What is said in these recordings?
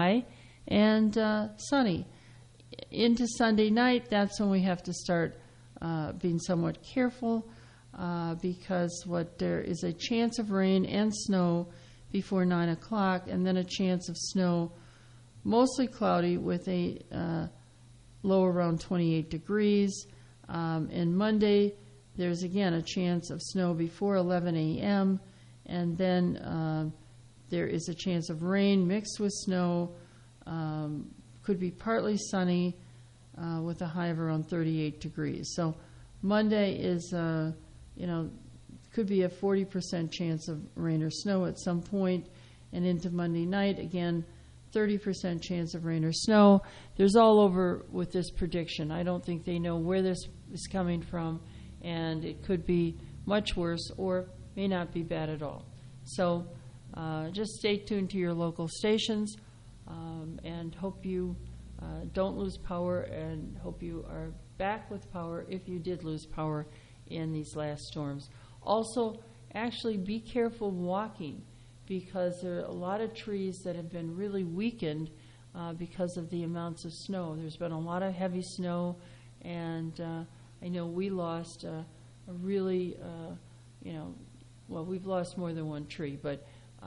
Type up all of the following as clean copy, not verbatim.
high and sunny. Into Sunday night, that's when we have to start being somewhat careful because there is a chance of rain and snow before 9 o'clock, and then a chance of snow, mostly cloudy with a low around 28 degrees. And Monday, there's again a chance of snow before 11 a.m., and then there is a chance of rain mixed with snow. Could be partly sunny with a high of around 38 degrees. So Monday is, could be a 40% chance of rain or snow at some point, and into Monday night, again, 30% chance of rain or snow. There's all over with this prediction. I don't think they know where this is coming from, and it could be much worse or may not be bad at all. So just stay tuned to your local stations and hope you don't lose power, and hope you are back with power if you did lose power in these last storms. Also, actually be careful walking, because there are a lot of trees that have been really weakened because of the amounts of snow. There's been a lot of heavy snow, and I know we lost a really, we've lost more than one tree, but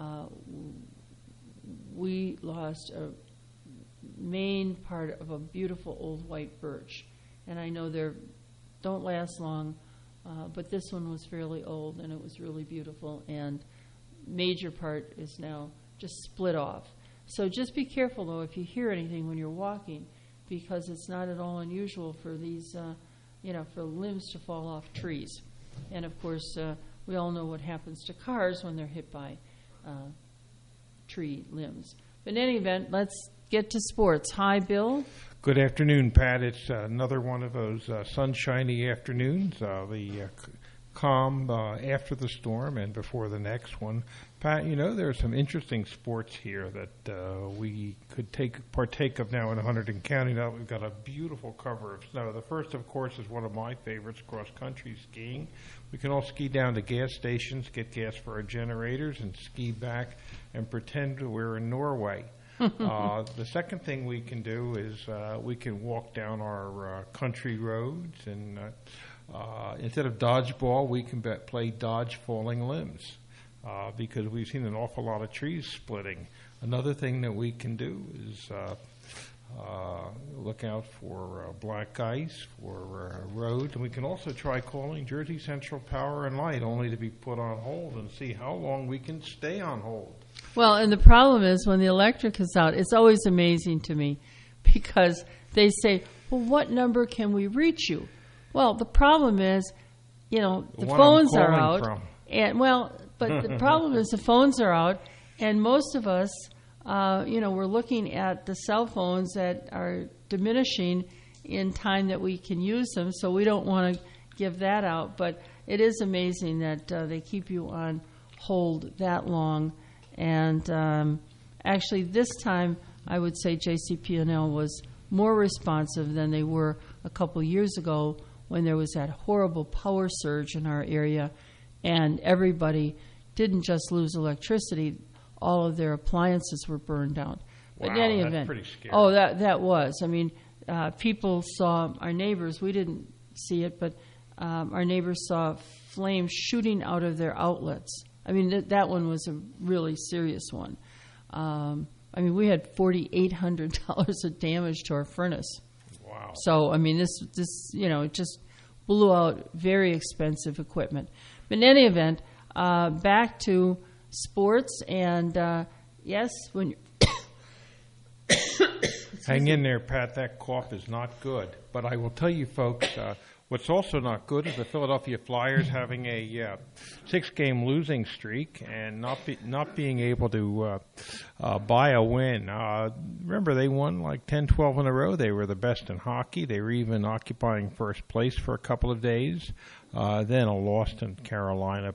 we lost a main part of a beautiful old white birch. And I know they don't last long, but this one was fairly old, and it was really beautiful, and major part is now just split off. So just be careful, though, if you hear anything when you're walking, because it's not at all unusual for these, for limbs to fall off trees. And, of course, we all know what happens to cars when they're hit by tree limbs. But in any event, let's get to sports. Hi, Bill. Good afternoon, Pat. It's another one of those sunshiny afternoons, the calm after the storm and before the next one. Pat, there are some interesting sports here that we could partake of now in Hunterdon and County. Now we've got a beautiful cover of snow. The first, of course, is one of my favorites, cross-country skiing. We can all ski down to gas stations, get gas for our generators, and ski back and pretend we're in Norway. The second thing we can do is we can walk down our country roads, and instead of dodgeball, we can play dodge falling limbs because we've seen an awful lot of trees splitting. Another thing that we can do is look out for black ice for roads, and we can also try calling Jersey Central Power and Light, only to be put on hold, and see how long we can stay on hold. Well, and the problem is when the electric is out, it's always amazing to me because they say, well, what number can we reach you? Well, the problem is, the phones are out. From. But the problem is the phones are out, and most of us, we're looking at the cell phones that are diminishing in time that we can use them, so we don't want to give that out. But it is amazing that they keep you on hold that long. And actually this time, I would say JCP&L was more responsive than they were a couple years ago when there was that horrible power surge in our area, and everybody didn't just lose electricity, all of their appliances were burned out. But wow, in any that's event, pretty scary. Oh, that was. I mean, people saw, our neighbors, we didn't see it, but our neighbors saw flames shooting out of their outlets. I mean, that one was a really serious one. We had $4,800 of damage to our furnace. Wow. So, this it just blew out very expensive equipment. But in any event, back to sports, and yes, when you hang in there, Pat. That cough is not good. But I will tell you, folks, what's also not good is the Philadelphia Flyers having a 6-game losing streak and not being able to buy a win. Remember, they won like 10, 12 in a row. They were the best in hockey. They were even occupying first place for a couple of days. Then a loss in Carolina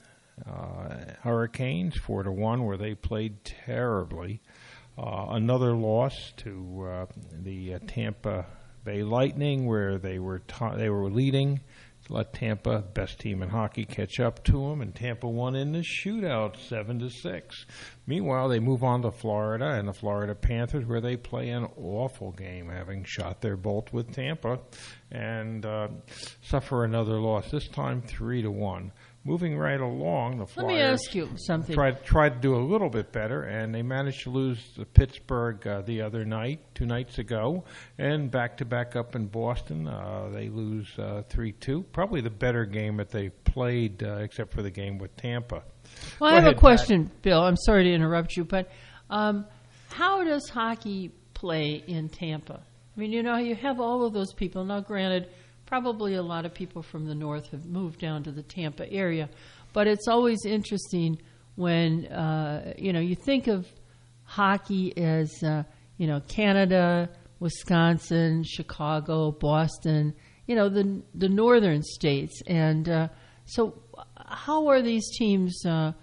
Hurricanes 4-1, where they played terribly. Another loss to the Tampa Bay Lightning, where they were leading let Tampa, best team in hockey, catch up to them, and Tampa won in the shootout 7-6. Meanwhile, they move on to Florida and the Florida Panthers, where they play an awful game, having shot their bolt with Tampa, and suffer another loss, this time 3-1. Moving right along, the Flyers. Let me ask you something. Tried to do a little bit better, and they managed to lose to Pittsburgh the other night, 2 nights ago, and back-to-back up in Boston. They lose 3-2. Probably the better game that they played, except for the game with Tampa. Well, I have a question, Bill. I'm sorry to interrupt you, but how does hockey play in Tampa? I mean, you know, you have all of those people. Now, granted, probably a lot of people from the north have moved down to the Tampa area, but it's always interesting when you think of hockey as Canada, Wisconsin, Chicago, Boston, the northern states, and so how are these teams? Not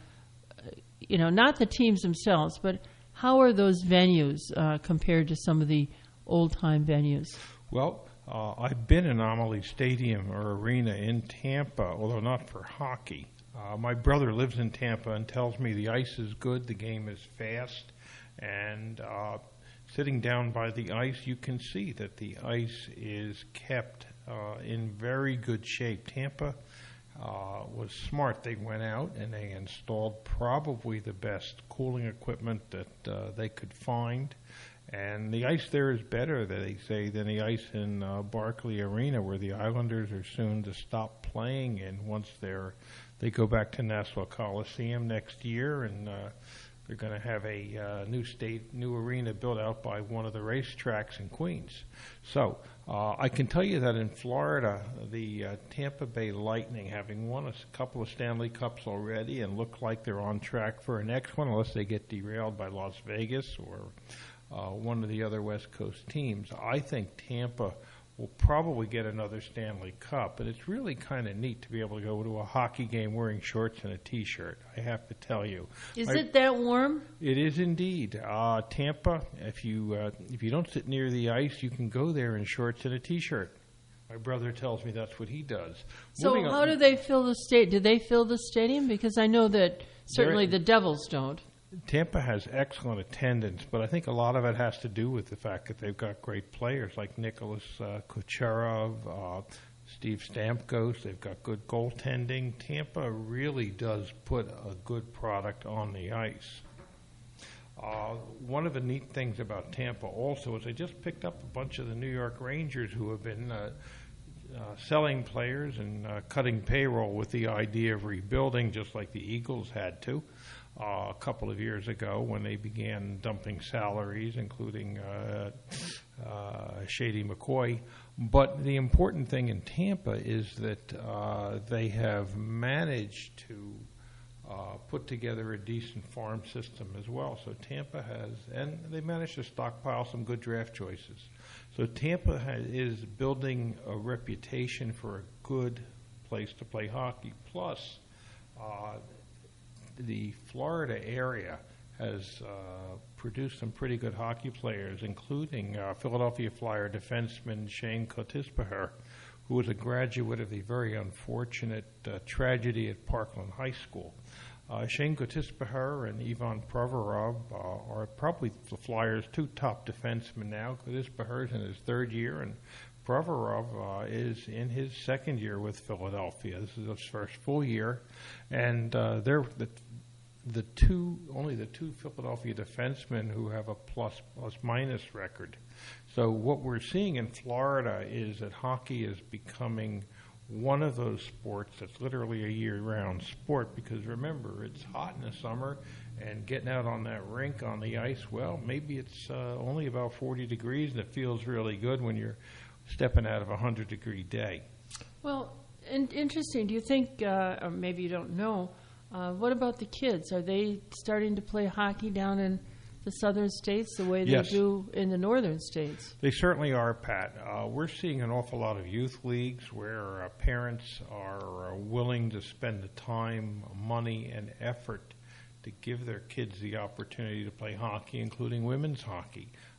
the teams themselves, but how are those venues compared to some of the old time venues? Well, I've been in Amalie Stadium or arena in Tampa, although not for hockey. My brother lives in Tampa and tells me the ice is good, the game is fast, and sitting down by the ice, you can see that the ice is kept in very good shape. Tampa was smart. They went out and they installed probably the best cooling equipment that they could find. And the ice there is better, they say, than the ice in Barclay Arena, where the Islanders are soon to stop playing in once they go back to Nassau Coliseum next year, and they're going to have a new arena built out by one of the racetracks in Queens. So I can tell you that in Florida, the Tampa Bay Lightning, having won a couple of Stanley Cups already and look like they're on track for a next one, unless they get derailed by Las Vegas or one of the other West Coast teams. I think Tampa will probably get another Stanley Cup, and it's really kind of neat to be able to go to a hockey game wearing shorts and a T-shirt, I have to tell you. Is it that warm? It is indeed. Tampa, if you don't sit near the ice, you can go there in shorts and a T-shirt. My brother tells me that's what he does. So how do they fill the stadium? Do they fill the stadium? Because I know that certainly the Devils don't. Tampa has excellent attendance, but I think a lot of it has to do with the fact that they've got great players like Nicholas Kucherov, Steve Stamkos. They've got good goaltending. Tampa really does put a good product on the ice. One of the neat things about Tampa also is they just picked up a bunch of the New York Rangers who have been selling players and cutting payroll with the idea of rebuilding, just like the Eagles had to. A couple of years ago when they began dumping salaries, including Shady McCoy. But the important thing in Tampa is that they have managed to put together a decent farm system as well. So Tampa has, and they managed to stockpile some good draft choices. So Tampa is building a reputation for a good place to play hockey. Plus, the Florida area has produced some pretty good hockey players, including Philadelphia Flyer defenseman Shane Kotispaher, who was a graduate of the very unfortunate tragedy at Parkland High School. Shane Kotispaher and Ivan Provorov are probably the Flyers' two top defensemen now. Kotispaher's in his third year, and Provorov is in his second year with Philadelphia. This is his first full year, and they're the two Philadelphia defensemen who have a plus-minus record. So what we're seeing in Florida is that hockey is becoming one of those sports that's literally a year-round sport, because remember, it's hot in the summer, and getting out on that rink on the ice, well, maybe it's only about 40 degrees, and it feels really good when you're stepping out of a 100-degree day. Well, and interesting. Do you think, or maybe you don't know, what about the kids? Are they starting to play hockey down in the southern states the way they do in the northern states? They certainly are, Pat. We're seeing an awful lot of youth leagues where parents are willing to spend the time, money, and effort to give their kids the opportunity to play hockey, including women's hockey.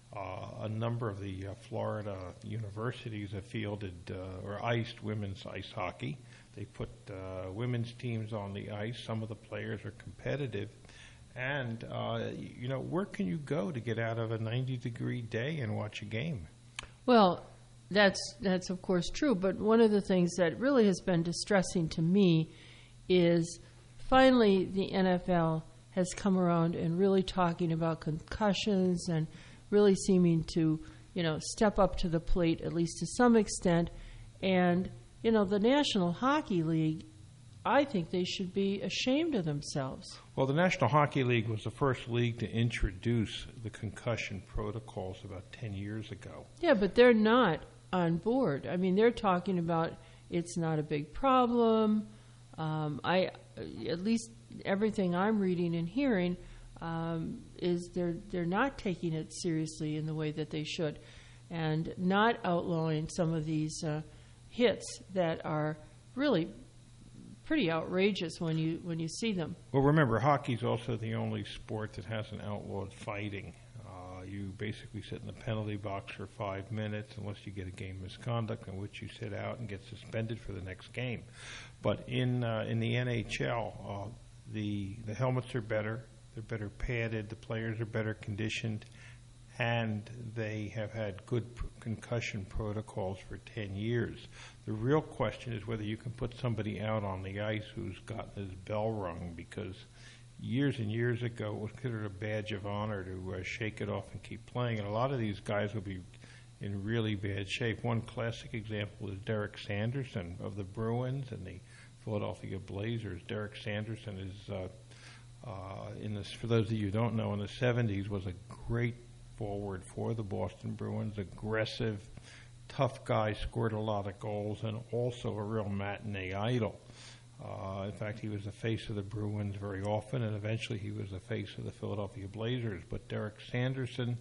A number of the Florida universities have fielded or iced women's ice hockey. They put women's teams on the ice. Some of the players are competitive. And, where can you go to get out of a 90-degree day and watch a game? Well, that's of course true. But one of the things that really has been distressing to me is finally the NFL has come around and really talking about concussions and really seeming to, step up to the plate, at least to some extent. And, the National Hockey League, I think they should be ashamed of themselves. Well, the National Hockey League was the first league to introduce the concussion protocols about 10 years ago. Yeah, but they're not on board. I mean, they're talking about it's not a big problem. At least everything I'm reading and hearing is they're not taking it seriously in the way that they should, and not outlawing some of these hits that are really pretty outrageous when you see them. Well, remember, hockey's also the only sport that hasn't outlawed fighting. You basically sit in the penalty box for 5 minutes unless you get a game misconduct in which you sit out and get suspended for the next game. But in the NHL, the helmets are better. They're better padded. The players are better conditioned. And they have had good concussion protocols for 10 years. The real question is whether you can put somebody out on the ice who's gotten his bell rung, because years and years ago it was considered a badge of honor to shake it off and keep playing. And a lot of these guys will be in really bad shape. One classic example is Derek Sanderson of the Bruins and the Philadelphia Blazers. Derek Sanderson is, for those of you who don't know, in the 70s was a great forward for the Boston Bruins, aggressive, tough guy, scored a lot of goals, and also a real matinee idol. In fact, he was the face of the Bruins very often, and eventually he was the face of the Philadelphia Blazers. But Derek Sanderson,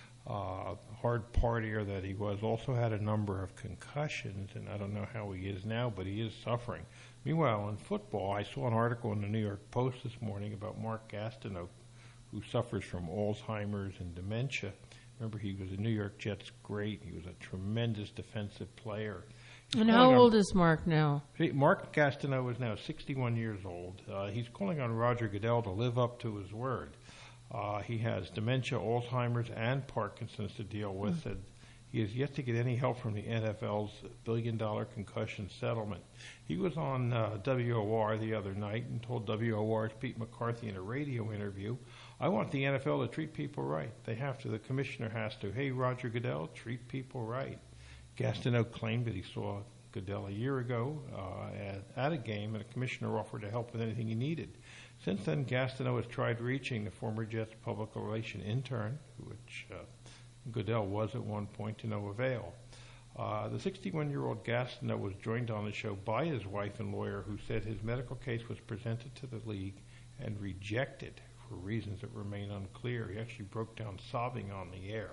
hard partier that he was, also had a number of concussions, and I don't know how he is now, but he is suffering. Meanwhile, in football, I saw an article in the New York Post this morning about Mark Gastineau, who suffers from Alzheimer's and dementia. Remember, he was a New York Jets great. He was a tremendous defensive player. And how old is Mark now? Mark Gastineau is now 61 years old. He's calling on Roger Goodell to live up to his word. He has dementia, Alzheimer's, and Parkinson's to deal with. Mm-hmm. He has yet to get any help from the NFL's billion-dollar concussion settlement. He was on WOR the other night and told WOR's Pete McCarthy in a radio interview, I want the NFL to treat people right. They have to. The commissioner has to. Hey, Roger Goodell, treat people right. Gastineau claimed that he saw Goodell a year ago at a game, and the commissioner offered to help with anything he needed. Since then, Gastineau has tried reaching the former Jets public relation intern, which Goodell was at one point, to no avail. The 61-year-old Gastineau was joined on the show by his wife and lawyer, who said his medical case was presented to the league and rejected for reasons that remain unclear. He actually broke down sobbing on the air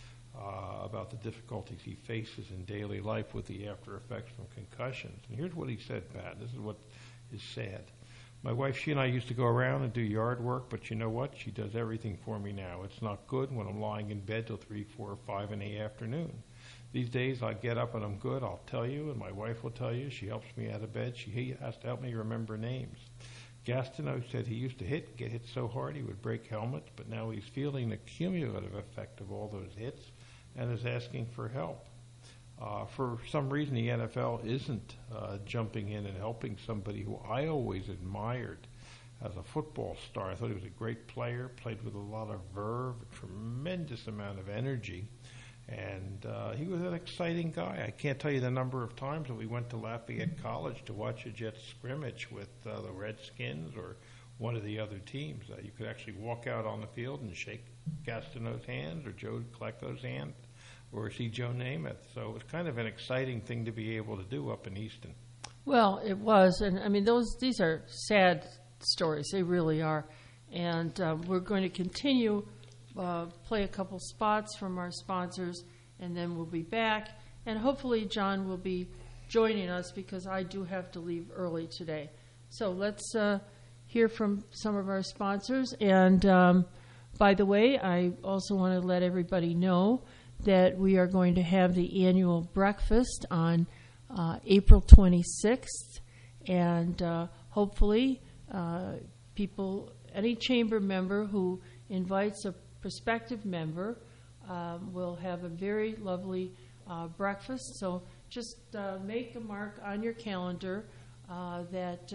about the difficulties he faces in daily life with the after effects from concussions. And here's what he said, Pat. This is what is sad. My wife, she and I used to go around and do yard work, but you know what? She does everything for me now. It's not good when I'm lying in bed till 3, 4, or 5 in the afternoon. These days I get up and I'm good, I'll tell you, and my wife will tell you. She helps me out of bed. She has to help me remember names. Gastineau said he used to get hit so hard he would break helmets, but now he's feeling the cumulative effect of all those hits and is asking for help. For some reason, the NFL isn't jumping in and helping somebody who I always admired as a football star. I thought he was a great player, played with a lot of verve, a tremendous amount of energy, and he was an exciting guy. I can't tell you the number of times that we went to Lafayette College to watch a Jets scrimmage with the Redskins or one of the other teams. You could actually walk out on the field and shake Gastineau's hand or Joe Klecko's hand, or see Joe Namath. So it was kind of an exciting thing to be able to do up in Easton. Well, it was, and I mean these are sad stories. They really are, and we're going to continue play a couple spots from our sponsors, and then we'll be back. And hopefully John will be joining us because I do have to leave early today. So let's hear from some of our sponsors, and By the way, I also want to let everybody know that we are going to have the annual breakfast on April 26th, and hopefully people, any chamber member who invites a prospective member will have a very lovely breakfast. So just make a mark on your calendar that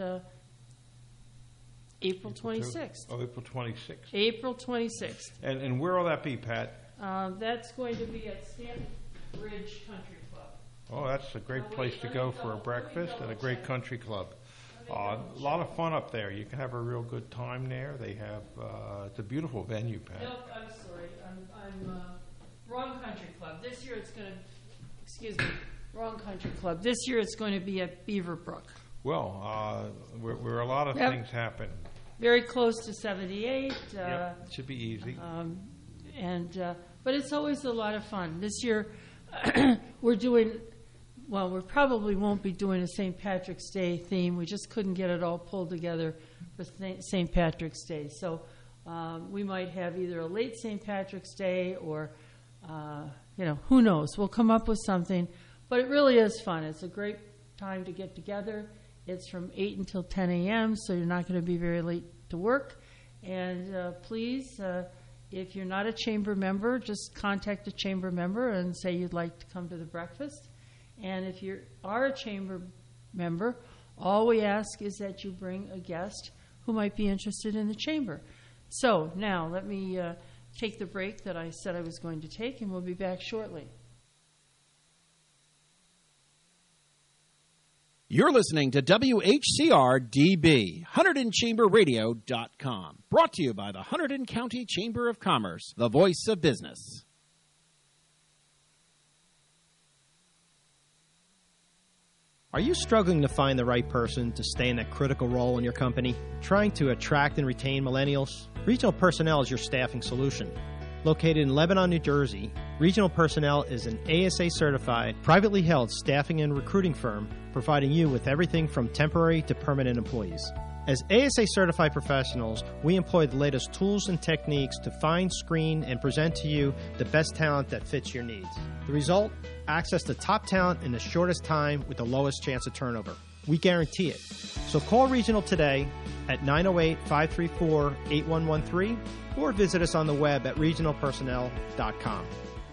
April 26th. Oh, April 26th. April 26th. And where will that be, Pat? That's going to be at Stanton Ridge Country Club. Oh, that's a great place to go for a breakfast and a great country club. A lot of fun up there. You can have a real good time there. They have it's a beautiful venue, Pat. No, I'm sorry. I'm wrong country club. This year it's going to, excuse me, wrong country club. This year it's going to be at Beaverbrook. Well, where a lot of things happen. Very close to 78. Yep, it should be easy. But it's always a lot of fun. This year we're doing, well, we probably won't be doing a St. Patrick's Day theme. We just couldn't get it all pulled together for St. Patrick's Day. So we might have either a late St. Patrick's Day or, who knows. We'll come up with something. But it really is fun. It's a great time to get together. It's from 8 until 10 a.m., so you're not going to be very late to work. And please, if you're not a chamber member, just contact a chamber member and say you'd like to come to the breakfast. And if you are a chamber member, all we ask is that you bring a guest who might be interested in the chamber. So now let me take the break that I said I was going to take, and we'll be back shortly. You're listening to WHCR-DB, HunterdonChamberRadio.com. Brought to you by the Hunterdon County Chamber of Commerce, the voice of business. Are you struggling to find the right person to stay in a critical role in your company? Trying to attract and retain millennials? Regional Personnel is your staffing solution. Located in Lebanon, New Jersey, Regional Personnel is an ASA-certified, privately held staffing and recruiting firm providing you with everything from temporary to permanent employees. As ASA-certified professionals, we employ the latest tools and techniques to find, screen, and present to you the best talent that fits your needs. The result? Access to top talent in the shortest time with the lowest chance of turnover. We guarantee it. So call Regional today at 908-534-8113 or visit us on the web at regionalpersonnel.com.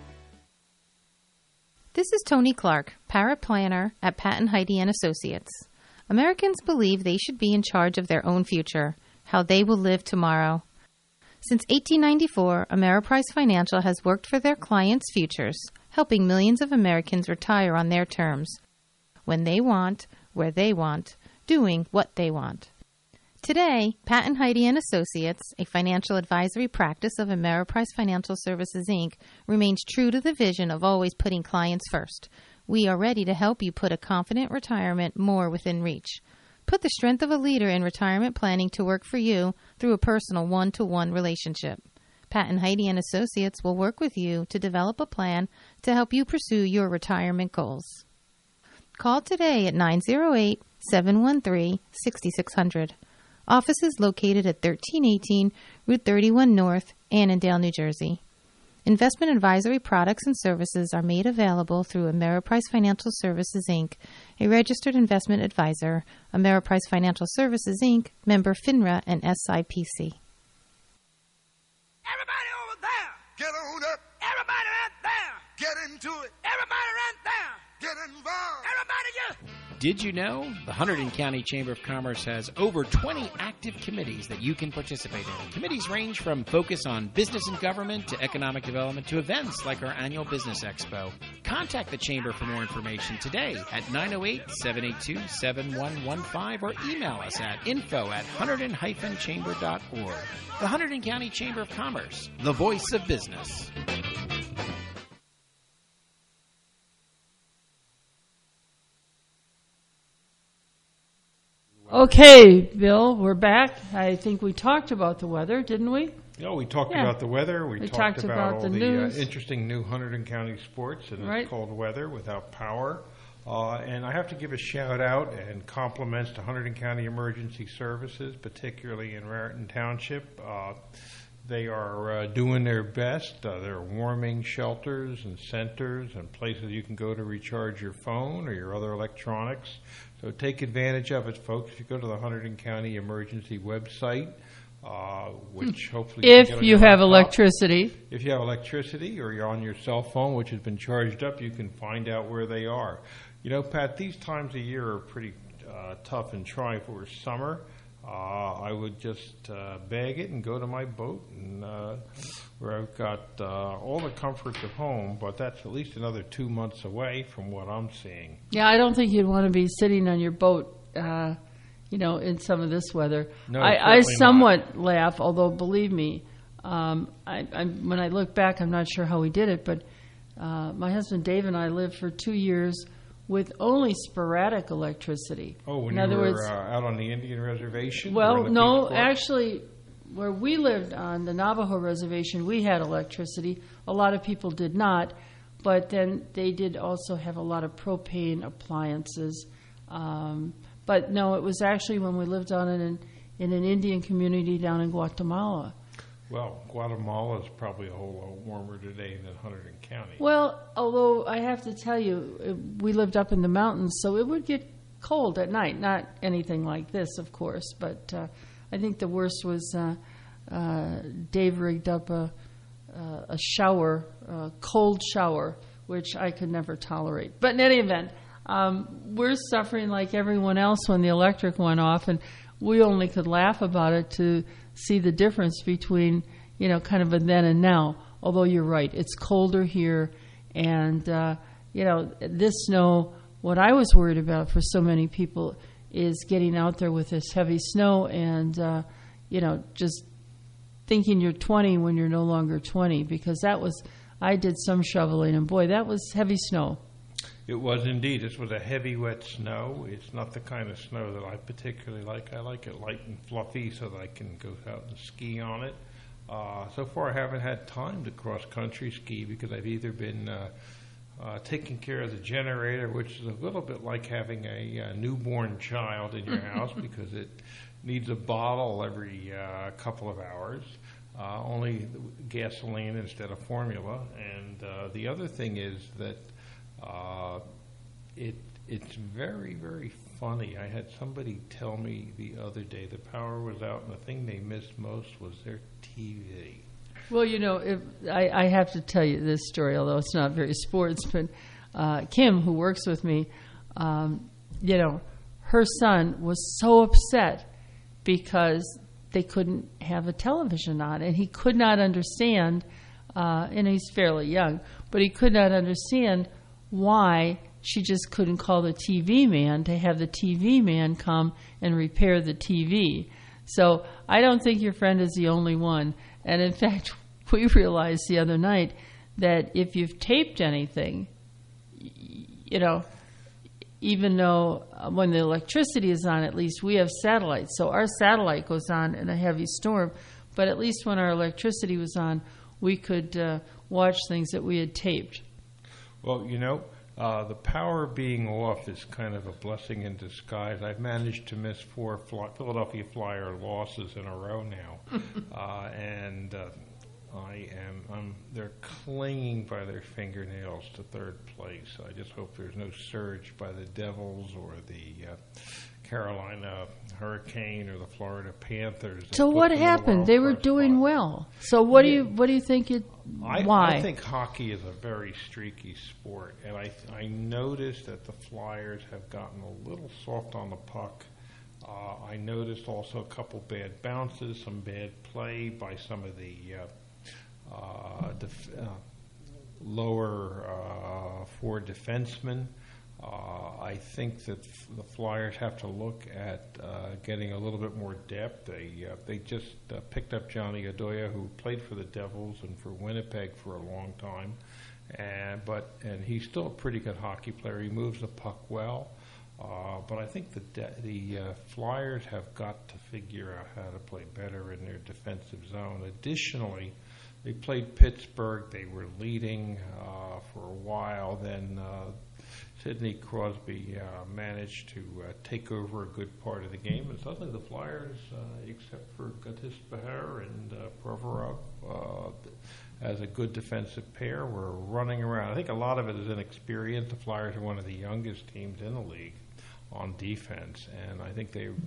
This is Tony Clark, paraplanner at Patton Heidi & Associates. Americans believe they should be in charge of their own future, how they will live tomorrow. Since 1894, Ameriprise Financial has worked for their clients' futures, helping millions of Americans retire on their terms, when they want, where they want, doing what they want. Today, Patton Heidi & Associates, a financial advisory practice of Ameriprise Financial Services, Inc., remains true to the vision of always putting clients first. We are ready to help you put a confident retirement more within reach. Put the strength of a leader in retirement planning to work for you through a personal one-to-one relationship. Patton Heidi & Associates will work with you to develop a plan to help you pursue your retirement goals. Call today at 908-713-6600. Office is located at 1318 Route 31 North, Annandale, New Jersey. Investment advisory products and services are made available through Ameriprise Financial Services, Inc., a registered investment advisor, Ameriprise Financial Services, Inc., member FINRA and SIPC. Everybody over there, get on up. Everybody right there, get into it. Everybody right there, get involved. Everybody just... Did you know the Hunterdon County Chamber of Commerce has over 20 active committees that you can participate in? Committees range from focus on business and government to economic development to events like our annual Business Expo. Contact the Chamber for more information today at 908-782-7115 or email us at info@hunterdon-chamber.org. The Hunterdon County Chamber of Commerce, the voice of business. Okay, Bill, we're back. I think we talked about the weather, didn't we? Yeah, we talked about the weather. We talked about all the the news. interesting new Hunterdon County sports and Right. it's cold weather without power. And I have to give a shout out and compliments to Hunterdon County Emergency Services, particularly in Raritan Township. They are doing their best. There are warming shelters and centers and places you can go to recharge your phone or your other electronics. So take advantage of it, folks. If you go to the Hunterdon County Emergency website, which hopefully if you have electricity. If you have electricity or you're on your cell phone, which has been charged up, you can find out where they are. You know, Pat, these times of year are pretty tough and trying. For summer, I would just bag it and go to my boat, and where I've got all the comforts of home, but that's at least another 2 months away from what I'm seeing. Yeah, I don't think you'd want to be sitting on your boat, in some of this weather. No, I certainly somewhat laugh, although believe me, when I look back, I'm not sure how we did it, but my husband Dave and I lived for 2 years with only sporadic electricity. Oh, when in you other were words, out on the Indian reservation? well, or in the no, Peace Corps? actually, where we lived on the Navajo reservation, we had electricity. A lot of people did not, but then they did also have a lot of propane appliances. But no, it was actually when we lived on in an Indian community down in Guatemala. Well, Guatemala is probably a whole lot warmer today than Hunterdon County. Well, although I have to tell you, we lived up in the mountains, so it would get cold at night. Not anything like this, of course, but I think the worst was Dave rigged up a shower, a cold shower, which I could never tolerate. But in any event, we're suffering like everyone else when the electric went off, and we only could laugh about it to see the difference between, kind of a then and now. Although you're right, it's colder here, and, this snow, what I was worried about for so many people is getting out there with this heavy snow and, just thinking you're 20 when you're no longer 20, because I did some shoveling, and boy, that was heavy snow. It was indeed. This was a heavy, wet snow. It's not the kind of snow that I particularly like. I like it light and fluffy so that I can go out and ski on it. So far, I haven't had time to cross-country ski because I've either been taking care of the generator, which is a little bit like having a newborn child in your house because it needs a bottle every couple of hours, only gasoline instead of formula. And the other thing is that it's very, very funny. I had somebody tell me the other day the power was out and the thing they missed most was their TV. Well, I have to tell you this story, although it's not very sports, but Kim, who works with me, her son was so upset because they couldn't have a television on, and he could not understand, and he's fairly young, but he could not understand why she just couldn't call the TV man to have the TV man come and repair the TV. So I don't think your friend is the only one. And in fact, we realized the other night that if you've taped anything, even though when the electricity is on, at least we have satellites. So our satellite goes on in a heavy storm. But at least when our electricity was on, we could watch things that we had taped. Well, the power being off is kind of a blessing in disguise. I've managed to miss 4 Philadelphia Flyer losses in a row now, and they're clinging by their fingernails to third place. I just hope there's no surge by the Devils or the Carolina Hurricane or the Florida Panthers. So what happened? They were doing well. So what do you think? Why? I think hockey is a very streaky sport, and I noticed that the Flyers have gotten a little soft on the puck. I noticed also a couple bad bounces, some bad play by some of the lower forward defensemen. I think that the Flyers have to look at getting a little bit more depth. They just picked up Johnny Oduya, who played for the Devils and for Winnipeg for a long time, and he's still a pretty good hockey player. He moves the puck well, but I think the Flyers have got to figure out how to play better in their defensive zone. Additionally, they played Pittsburgh. They were leading for a while. Then Sidney Crosby managed to take over a good part of the game, and suddenly the Flyers, except for Gatis Bahar and Provorov, as a good defensive pair, were running around. I think a lot of it is inexperience. The Flyers are one of the youngest teams in the league on defense, and I think they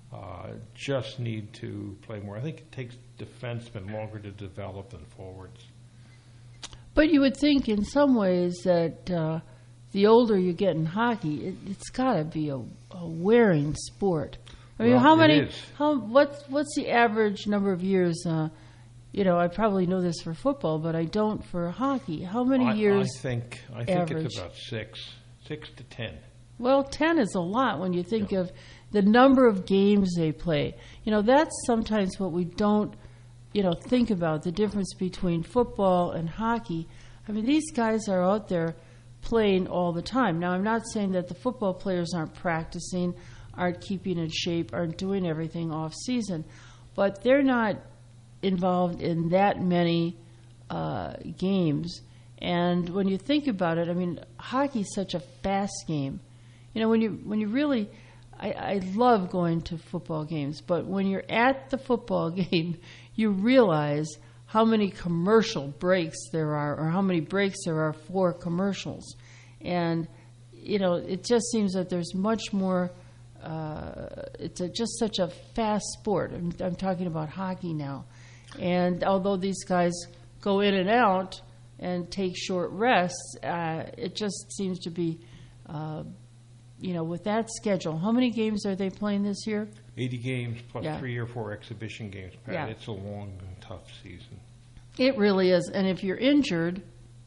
just need to play more. I think it takes defensemen longer to develop than forwards. But you would think in some ways that the older you get in hockey, it's got to be a wearing sport. I mean, Well, how it many? is. What's the average number of years? I probably know this for football, but I don't for hockey. How many years? I think average? it's about 6 to 10. Well, 10 is a lot when you think of the number of games they play. That's sometimes what we don't, think about, the difference between football and hockey. I mean, these guys are out there playing all the time. Now, I'm not saying that the football players aren't practicing, aren't keeping in shape, aren't doing everything off season, but they're not involved in that many games. And when you think about it, I mean, hockey's such a fast game. When you really, I love going to football games, but when you're at the football game, you realize how many commercial breaks there are, or how many breaks there are for commercials. And, it just seems that there's much more, it's just such a fast sport. I'm talking about hockey now. And although these guys go in and out and take short rests, it just seems to be, with that schedule. How many games are they playing this year? 80 games plus 3 or 4 exhibition games, Pat. Yeah. It's a long and tough season. It really is. And if you're injured,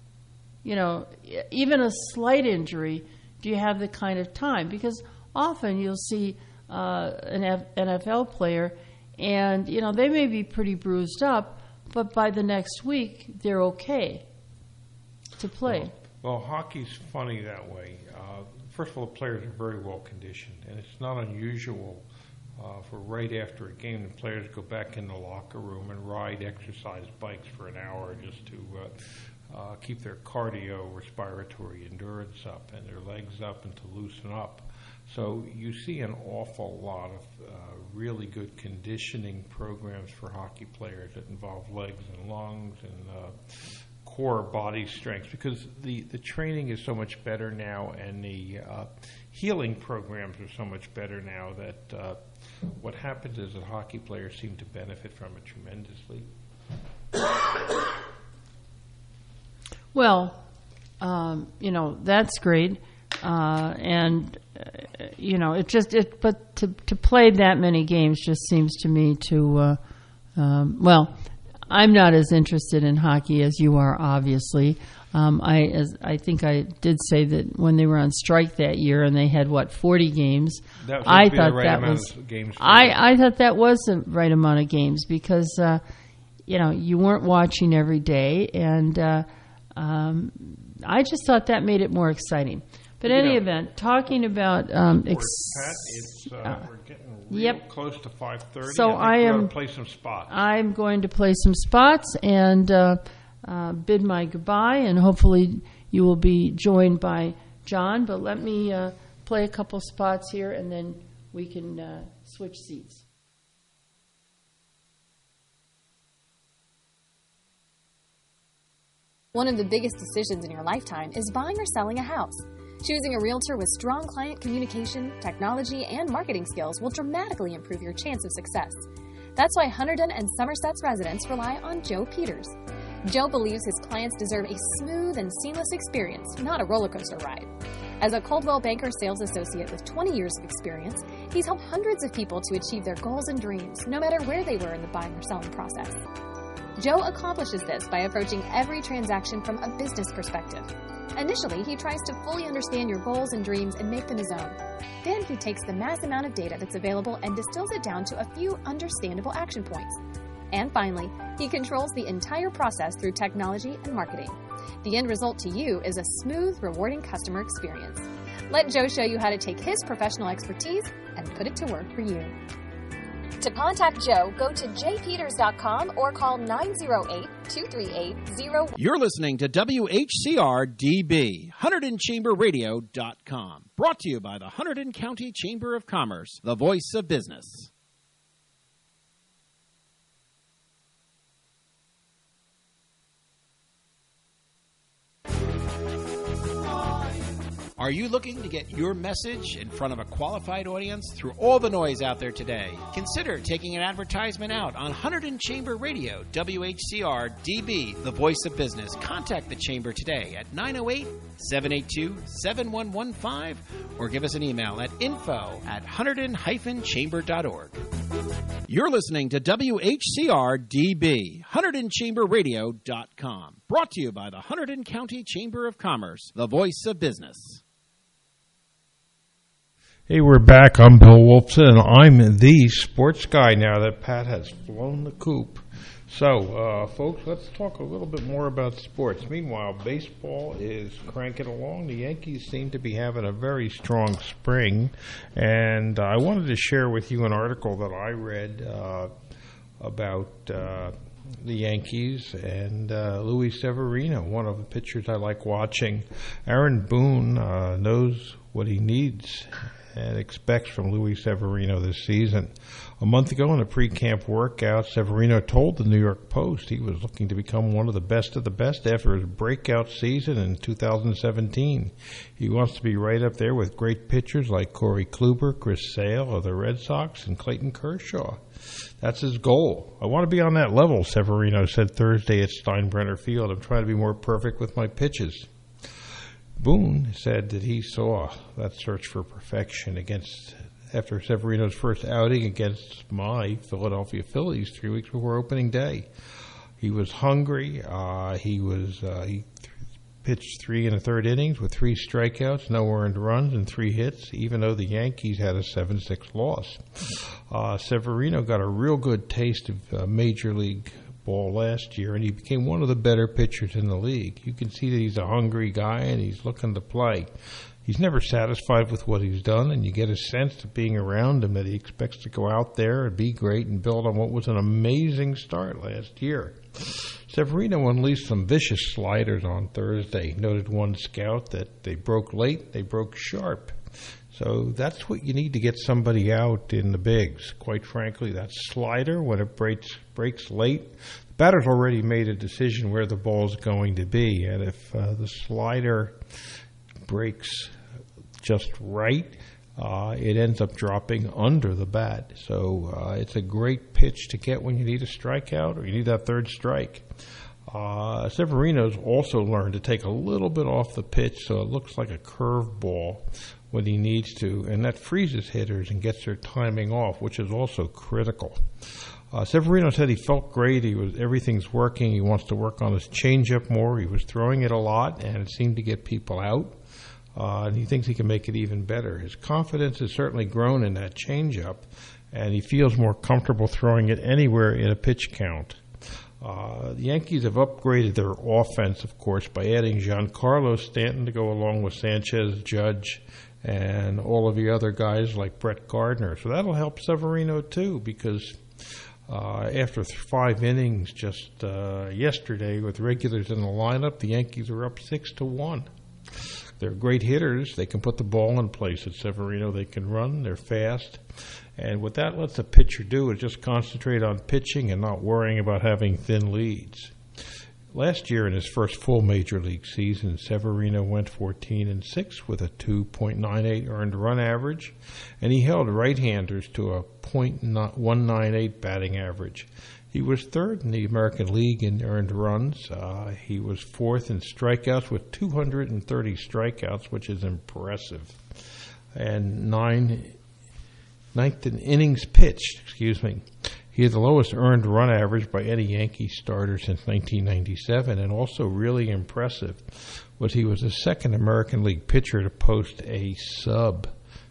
even a slight injury, do you have the kind of time? Because often you'll see an NFL player, and, they may be pretty bruised up, but by the next week, they're okay to play. Well, hockey's funny that way. First of all, the players are very well conditioned, and it's not unusual for right after a game, the players go back in the locker room and ride exercise bikes for an hour just to keep their cardio-respiratory endurance up and their legs up and to loosen up. So you see an awful lot of really good conditioning programs for hockey players that involve legs and lungs and core body strength, because the training is so much better now, and the healing programs are so much better now that what happens is that hockey players seem to benefit from it tremendously. Well, that's great, and but to play that many games just seems to me to I'm not as interested in hockey as you are, obviously. I think I did say that when they were on strike that year and they had 40 games. I thought that was games. I thought that was the right amount of games because you weren't watching every day, and I just thought that made it more exciting. But in any event, talking about Pat, we're getting close to 5:30. So I am play some spots. I'm going to play some spots and bid my goodbye, and hopefully you will be joined by John. But let me play a couple spots here, and then we can switch seats. One of the biggest decisions in your lifetime is buying or selling a house. Choosing a realtor with strong client communication, technology, and marketing skills will dramatically improve your chance of success. That's why Hunterdon and Somerset's residents rely on Joe Peters. Joe believes his clients deserve a smooth and seamless experience, not a roller coaster ride. As a Coldwell Banker sales associate with 20 years of experience, he's helped hundreds of people to achieve their goals and dreams, no matter where they were in the buying or selling process. Joe accomplishes this by approaching every transaction from a business perspective. Initially, he tries to fully understand your goals and dreams and make them his own. Then he takes the mass amount of data that's available and distills it down to a few understandable action points. And finally, he controls the entire process through technology and marketing. The end result to you is a smooth, rewarding customer experience. Let Joe show you how to take his professional expertise and put it to work for you. To contact Joe, go to jpeters.com or call 908-238-01. You're listening to WHCR-DB, HunterdonChamberRadio.com. Brought to you by the Hunterdon County Chamber of Commerce, the voice of business. Are you looking to get your message in front of a qualified audience through all the noise out there today? Consider taking an advertisement out on Hunterdon Chamber Radio, WHCR-DB, the voice of business. Contact the Chamber today at 908-782-7115 or give us an email at info@hunterdon-chamber.org. You're listening to WHCR-DB, HunterdonChamberRadio.com. Brought to you by the Hunterdon County Chamber of Commerce, the voice of business. Hey, we're back. I'm Bill Wolfson, and I'm the sports guy now that Pat has flown the coop. So, folks, let's talk a little bit more about sports. Meanwhile, baseball is cranking along. The Yankees seem to be having a very strong spring, and I wanted to share with you an article that I read about the Yankees and Luis Severino, one of the pitchers I like watching. Aaron Boone knows what he needs and expects from Luis Severino this season. A month ago in a pre-camp workout, Severino told the New York Post he was looking to become one of the best after his breakout season in 2017. He wants to be right up there with great pitchers like Corey Kluber, Chris Sale of the Red Sox, and Clayton Kershaw. That's his goal. I want to be on that level, Severino said Thursday at Steinbrenner Field. I'm trying to be more perfect with my pitches. Boone said that he saw that search for perfection after Severino's first outing against my Philadelphia Phillies 3 weeks before opening day. He was hungry. He pitched 3 1/3 innings with 3 strikeouts, no earned runs, and 3 hits, even though the Yankees had a 7-6 loss. Severino got a real good taste of Major League ball last year, and he became one of the better pitchers in the league. You can see that he's a hungry guy, and he's looking to play. He's never satisfied with what he's done, and you get a sense of being around him that he expects to go out there and be great and build on what was an amazing start last year. Severino unleashed some vicious sliders on Thursday. Noted one scout that they broke late, they broke sharp. So that's what you need to get somebody out in the bigs. Quite frankly, that slider, when it breaks late, the batter's already made a decision where the ball's going to be. And if the slider breaks just right, it ends up dropping under the bat. So it's a great pitch to get when you need a strikeout or you need that third strike. Severino's also learned to take a little bit off the pitch so it looks like a curve ball when he needs to, and that freezes hitters and gets their timing off, which is also critical. Severino said he felt great. Everything's working. He wants to work on his changeup more. He was throwing it a lot, and it seemed to get people out. And he thinks he can make it even better. His confidence has certainly grown in that changeup, and he feels more comfortable throwing it anywhere in a pitch count. The Yankees have upgraded their offense, of course, by adding Giancarlo Stanton to go along with Sanchez, Judge, and all of the other guys like Brett Gardner. So that'll help Severino, too, because after 5 innings just yesterday with regulars in the lineup, the Yankees are up 6-1. They're great hitters. They can put the ball in place at Severino. They can run. They're fast. And what that lets a pitcher do is just concentrate on pitching and not worrying about having thin leads. Last year, in his first full Major League season, Severino went 14-6 with a 2.98 earned run average, and he held right-handers to a .198 batting average. He was third in the American League in earned runs. He was fourth in strikeouts with 230 strikeouts, which is impressive, and ninth in innings pitched. He had the lowest earned run average by any Yankee starter since 1997, and also really impressive was he was the second American League pitcher to post a sub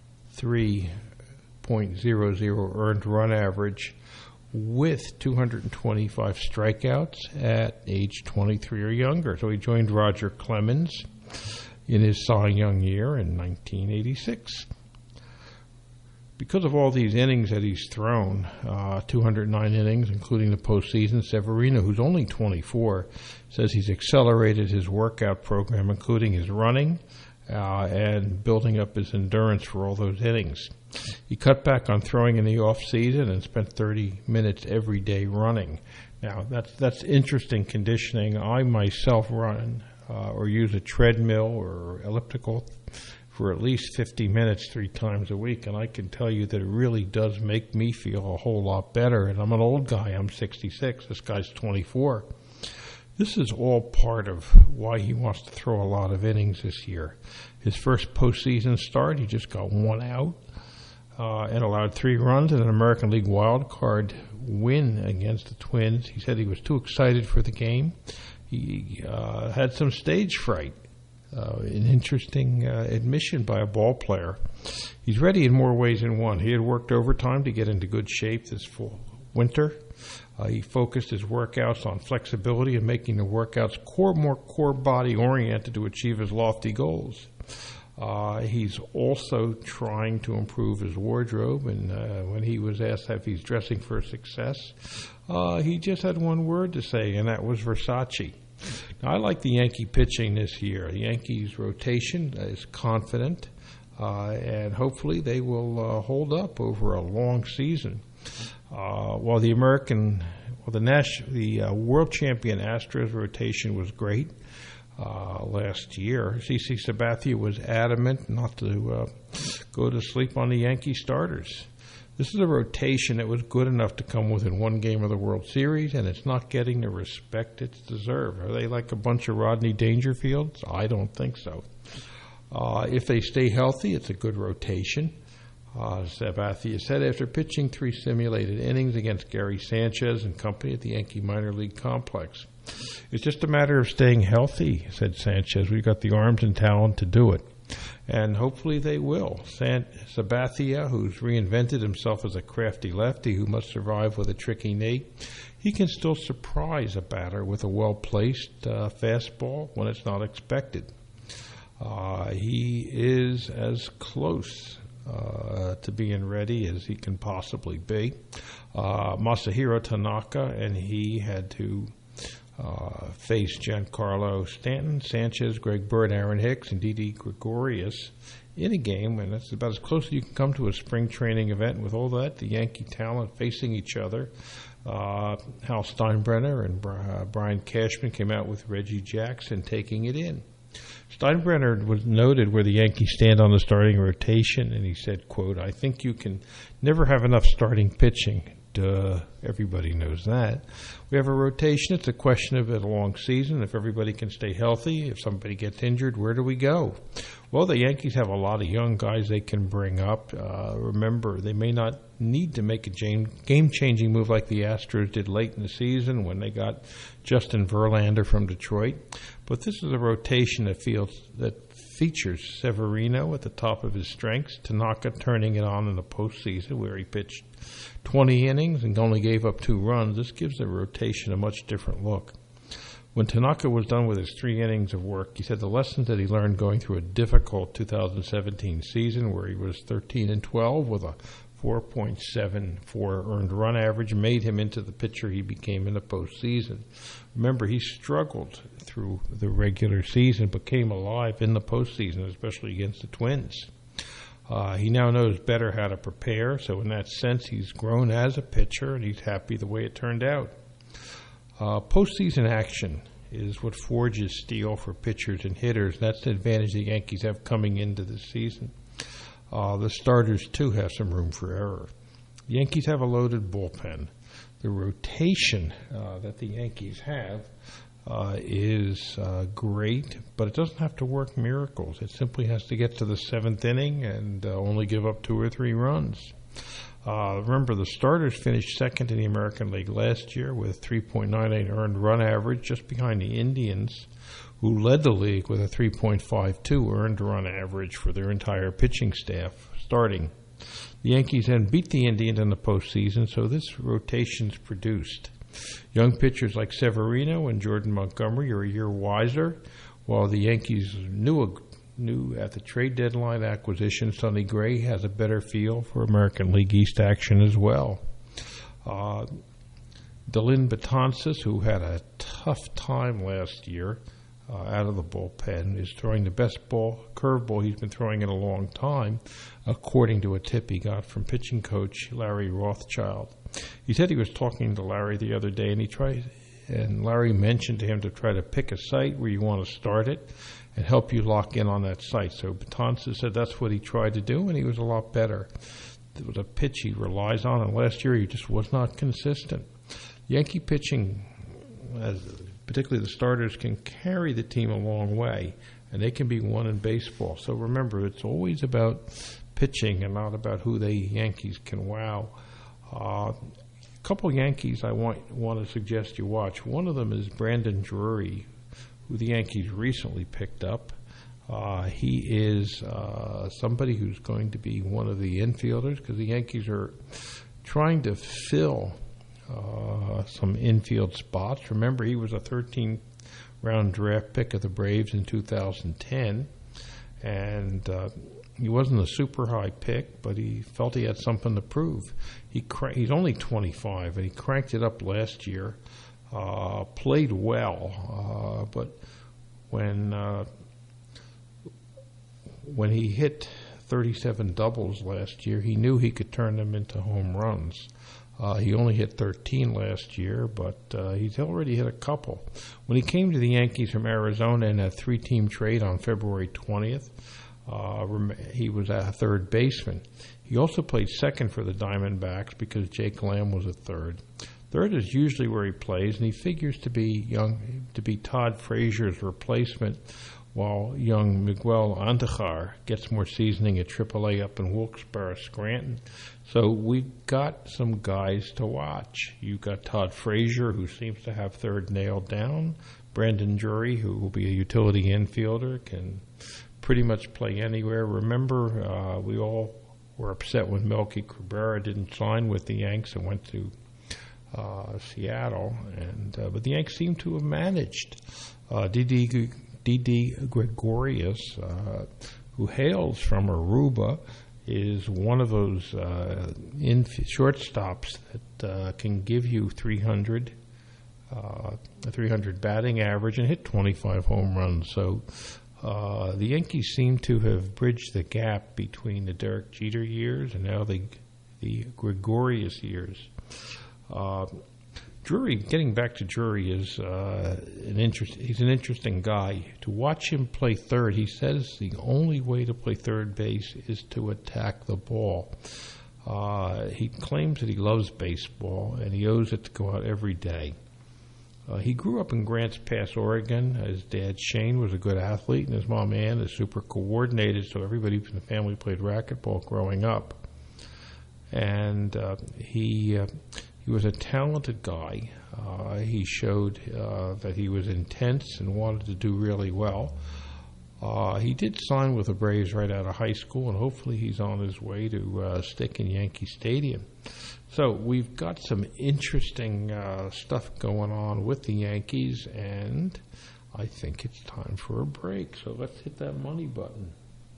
3.00 earned run average with 225 strikeouts at age 23 or younger. So he joined Roger Clemens in his Cy Young year in 1986. because of all these innings that he's thrown, 209 innings, including the postseason, Severino, who's only 24, says he's accelerated his workout program, including his running and building up his endurance for all those innings. He cut back on throwing in the off season and spent 30 minutes every day running. Now, that's interesting conditioning. I myself run or use a treadmill or elliptical for at least 50 minutes 3 times a week, and I can tell you that it really does make me feel a whole lot better. And I'm an old guy. I'm 66. This guy's 24. This is all part of why he wants to throw a lot of innings this year. His first postseason start, he just got 1 out and allowed 3 runs in an American League wild card win against the Twins. He said he was too excited for the game. He had some stage fright. An interesting admission by a ball player. He's ready in more ways than one. He had worked overtime to get into good shape this full winter. He focused his workouts on flexibility and making the workouts more core body oriented to achieve his lofty goals. He's also trying to improve his wardrobe, and when he was asked if he's dressing for success, he just had one word to say, and that was Versace. Now, I like the Yankee pitching this year. The Yankees' rotation is confident, and hopefully they will hold up over a long season. While the world champion Astros rotation was great last year, CC Sabathia was adamant not to go to sleep on the Yankee starters. This is a rotation that was good enough to come within 1 game of the World Series, and it's not getting the respect it's deserved. Are they like a bunch of Rodney Dangerfields? I don't think so. If they stay healthy, it's a good rotation. Sabathia said after pitching 3 simulated innings against Gary Sanchez and company at the Yankee minor league complex. It's just a matter of staying healthy, said Sanchez. We've got the arms and talent to do it. And hopefully they will. Sabathia, who's reinvented himself as a crafty lefty who must survive with a tricky knee, he can still surprise a batter with a well-placed fastball when it's not expected. He is as close to being ready as he can possibly be. Masahiro Tanaka, and he had to face Giancarlo Stanton, Sanchez, Greg Bird, Aaron Hicks, and Didi Gregorius in a game, and that's about as close as you can come to a spring training event with all that, the Yankee talent facing each other. Hal Steinbrenner and Brian Cashman came out with Reggie Jackson taking it in. Steinbrenner was noted where the Yankees stand on the starting rotation, and he said, quote, "I think you can never have enough starting pitching." Duh, everybody knows that. We have a rotation. It's a question of a long season. If everybody can stay healthy, if somebody gets injured, where do we go? Well, the Yankees have a lot of young guys they can bring up. Remember, they may not need to make a game-changing move like the Astros did late in the season when they got Justin Verlander from Detroit. But this is a rotation that features Severino at the top of his strengths, Tanaka turning it on in the postseason where he pitched 20 innings and only gave up 2 runs. This gives the rotation a much different look. When Tanaka was done with his 3 innings of work, he said the lessons that he learned going through a difficult 2017 season where he was 13-12 with a 4.74 earned run average made him into the pitcher he became in the postseason. Remember, he struggled through the regular season but came alive in the postseason, especially against the Twins. He now knows better how to prepare, so in that sense he's grown as a pitcher and he's happy the way it turned out. Postseason action is what forges steel for pitchers and hitters, and that's the advantage the Yankees have coming into this season. The starters, too, have some room for error. The Yankees have a loaded bullpen. The rotation that the Yankees have is great, but it doesn't have to work miracles. It simply has to get to the 7th inning and only give up 2 or 3 runs. Remember, the starters finished second in the American League last year with 3.98 earned run average, just behind the Indians, who led the league with a 3.52 earned run average for their entire pitching staff starting. The Yankees then beat the Indians in the postseason, so this rotation's produced. Young pitchers like Severino and Jordan Montgomery are a year wiser, while the Yankees' knew at the trade deadline acquisition, Sonny Gray has a better feel for American League East action as well. Delin Betances, who had a tough time last year out of the bullpen, is throwing the best curveball he's been throwing in a long time, according to a tip he got from pitching coach Larry Rothschild. He said he was talking to Larry the other day, and Larry mentioned to him to try to pick a site where you want to start it and help you lock in on that site. So Betances said that's what he tried to do, and he was a lot better. It was a pitch he relies on, and last year he just was not consistent. Yankee pitching, particularly the starters, can carry the team a long way, and they can be won in baseball. So remember, it's always about pitching and not about who the Yankees can wow. A couple Yankees I want to suggest you watch. One of them is Brandon Drury, who the Yankees recently picked up. He is somebody who's going to be one of the infielders, because the Yankees are trying to fill some infield spots. Remember, he was a 13th-round draft pick of the Braves in 2010, and he wasn't a super high pick, but he felt he had something to prove. He's only 25, and he cranked it up last year. Played well, but when he hit 37 doubles last year, he knew he could turn them into home runs. He only hit 13 last year, but he's already hit a couple. When he came to the Yankees from Arizona in a 3-team trade on February 20th, he was a third baseman. He also played second for the Diamondbacks because Jake Lamb was a third. Third is usually where he plays, and he figures to be Todd Frazier's replacement, while young Miguel Andujar gets more seasoning at AAA up in Wilkes-Barre, Scranton. So we've got some guys to watch. You've got Todd Frazier, who seems to have third nailed down. Brandon Drury, who will be a utility infielder, can pretty much play anywhere. Remember, we all were upset when Melky Cabrera didn't sign with the Yanks and went to Seattle, but the Yanks seem to have managed. Didi Gregorius, who hails from Aruba, is one of those shortstops that can give you 300 batting average and hit 25 home runs. So the Yankees seem to have bridged the gap between the Derek Jeter years and now the Gregorius years. Drury, getting back to Drury, is he's an interesting guy. To watch him play third, he says the only way to play third base is to attack the ball. He claims that he loves baseball, and he owes it to go out every day. He grew up in Grants Pass, Oregon. His dad, Shane, was a good athlete, and his mom, Ann, is super coordinated, so everybody in the family played racquetball growing up. And he was a talented guy. He showed that he was intense and wanted to do really well. He did sign with the Braves right out of high school, and hopefully he's on his way to stick in Yankee Stadium. So we've got some interesting stuff going on with the Yankees, and I think it's time for a break. So let's hit that money button.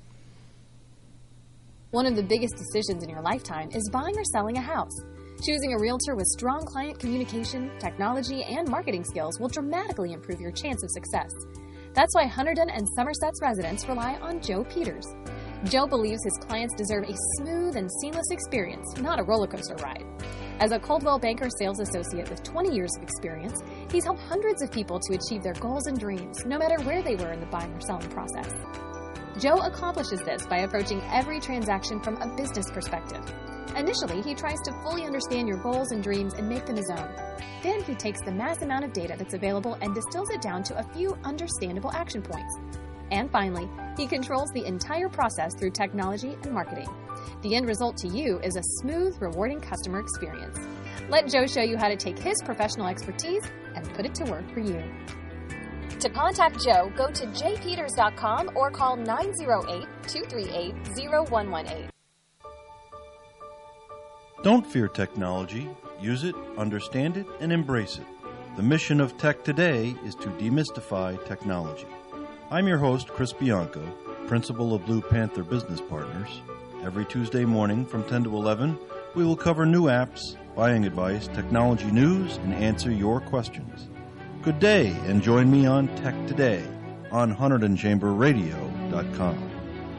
One of the biggest decisions in your lifetime is buying or selling a house. Choosing a realtor with strong client communication, technology, and marketing skills will dramatically improve your chance of success. That's why Hunterdon and Somerset's residents rely on Joe Peters. Joe believes his clients deserve a smooth and seamless experience, not a roller coaster ride. As a Coldwell Banker sales associate with 20 years of experience, he's helped hundreds of people to achieve their goals and dreams, no matter where they were in the buying or selling process. Joe accomplishes this by approaching every transaction from a business perspective. Initially, he tries to fully understand your goals and dreams and make them his own. Then he takes the mass amount of data that's available and distills it down to a few understandable action points. And finally, he controls the entire process through technology and marketing. The end result to you is a smooth, rewarding customer experience. Let Joe show you how to take his professional expertise and put it to work for you. To contact Joe, go to jpeters.com or call 908-238-0118. Don't fear technology. Use it, understand it, and embrace it. The mission of Tech Today is to demystify technology. I'm your host, Chris Bianco, principal of Blue Panther Business Partners. Every Tuesday morning from 10 to 11, we will cover new apps, buying advice, technology news, and answer your questions. Good day, and join me on Tech Today on HunterdonChamberRadio.com.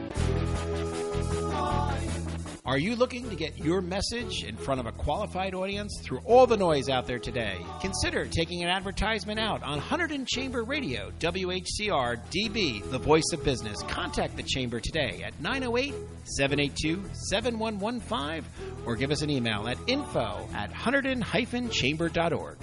Are you looking to get your message in front of a qualified audience through all the noise out there today? Consider taking an advertisement out on Hunterdon Chamber Radio, WHCR DB, the voice of business. Contact the Chamber today at 908-782-7115 or give us an email at info@hunterdon-chamber.org.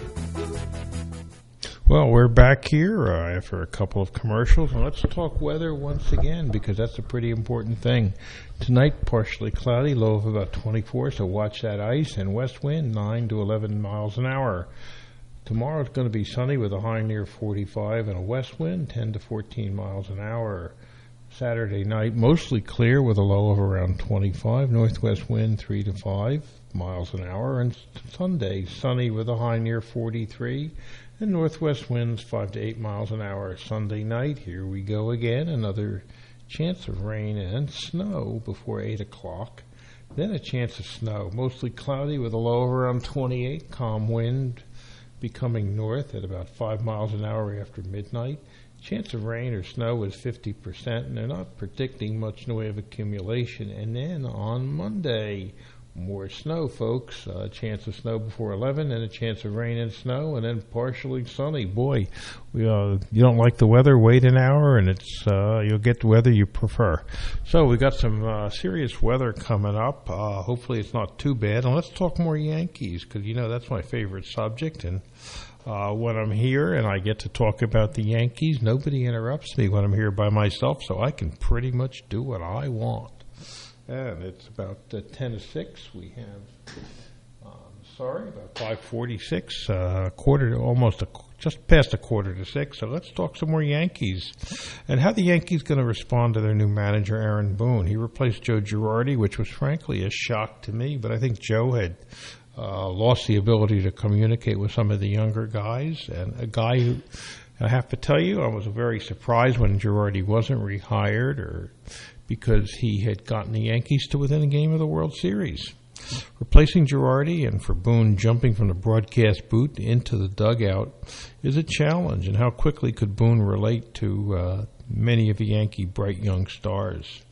Well, we're back here after a couple of commercials, and let's talk weather once again because that's a pretty important thing. Tonight, partially cloudy, low of about 24, so watch that ice, and west wind 9 to 11 miles an hour. Tomorrow it's going to be sunny with a high near 45 and a west wind 10 to 14 miles an hour. Saturday night, mostly clear with a low of around 25, northwest wind 3 to 5 miles an hour, and Sunday, sunny with a high near 43 and northwest winds 5 to 8 miles an hour. Sunday night, here we go again, another chance of rain and snow before 8 o'clock. Then a chance of snow, mostly cloudy with a low of around 28, calm wind becoming north at about 5 miles an hour after midnight. Chance of rain or snow is 50%, and they're not predicting much in the way of accumulation. And then on Monday, more snow, folks. A chance of snow before 11, and a chance of rain and snow, and then partially sunny. Boy, you don't like the weather, wait an hour, and it's you'll get the weather you prefer. So we got some serious weather coming up. Hopefully it's not too bad. And let's talk more Yankees, because, that's my favorite subject. And when I'm here and I get to talk about the Yankees, nobody interrupts me when I'm here by myself, so I can pretty much do what I want. And it's about 10 to 6. We have, about 5:46, just past a quarter to 6. So let's talk some more Yankees and how the Yankees going to respond to their new manager, Aaron Boone. He replaced Joe Girardi, which was frankly a shock to me, but I think Joe had lost the ability to communicate with some of the younger guys, and a guy who, I have to tell you, I was very surprised when Girardi wasn't rehired, because he had gotten the Yankees to within a game of the World Series. Replacing Girardi and for Boone jumping from the broadcast booth into the dugout is a challenge, and how quickly could Boone relate to many of the Yankee bright young stars?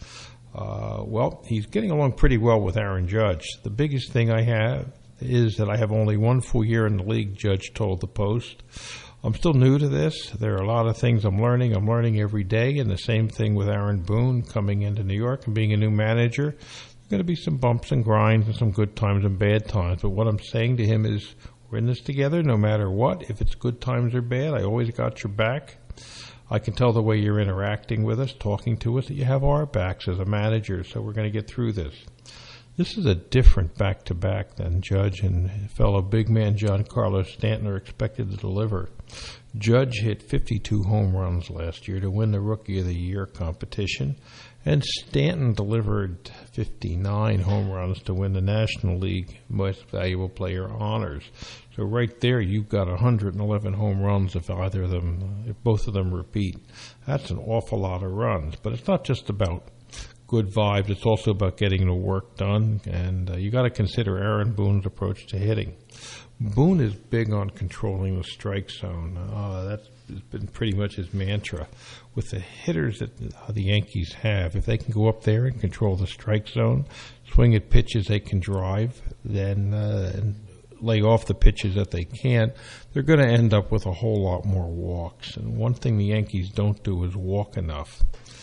Well, he's getting along pretty well with Aaron Judge. The biggest thing I have is that I have only one full year in the league, Judge told the Post. I'm still new to this. There are a lot of things I'm learning. I'm learning every day, and the same thing with Aaron Boone coming into New York and being a new manager. There's going to be some bumps and grinds and some good times and bad times, but what I'm saying to him is we're in this together no matter what. If it's good times or bad, I always got your back. I can tell the way you're interacting with us, talking to us, that you have our backs as a manager, so we're going to get through this. This is a different back-to-back than Judge and fellow big man Giancarlo Stanton are expected to deliver. Judge hit 52 home runs last year to win the Rookie of the Year competition, and Stanton delivered 59 home runs to win the National League Most Valuable Player honors. So right there, you've got 111 home runs if both of them repeat. That's an awful lot of runs, but it's not just about good vibes. It's also about getting the work done, and you got to consider Aaron Boone's approach to hitting. Boone is big on controlling the strike zone. That's been pretty much his mantra. With the hitters that the Yankees have, if they can go up there and control the strike zone, swing at pitches they can drive, then and lay off the pitches that they can't, they're going to end up with a whole lot more walks. And one thing the Yankees don't do is walk enough.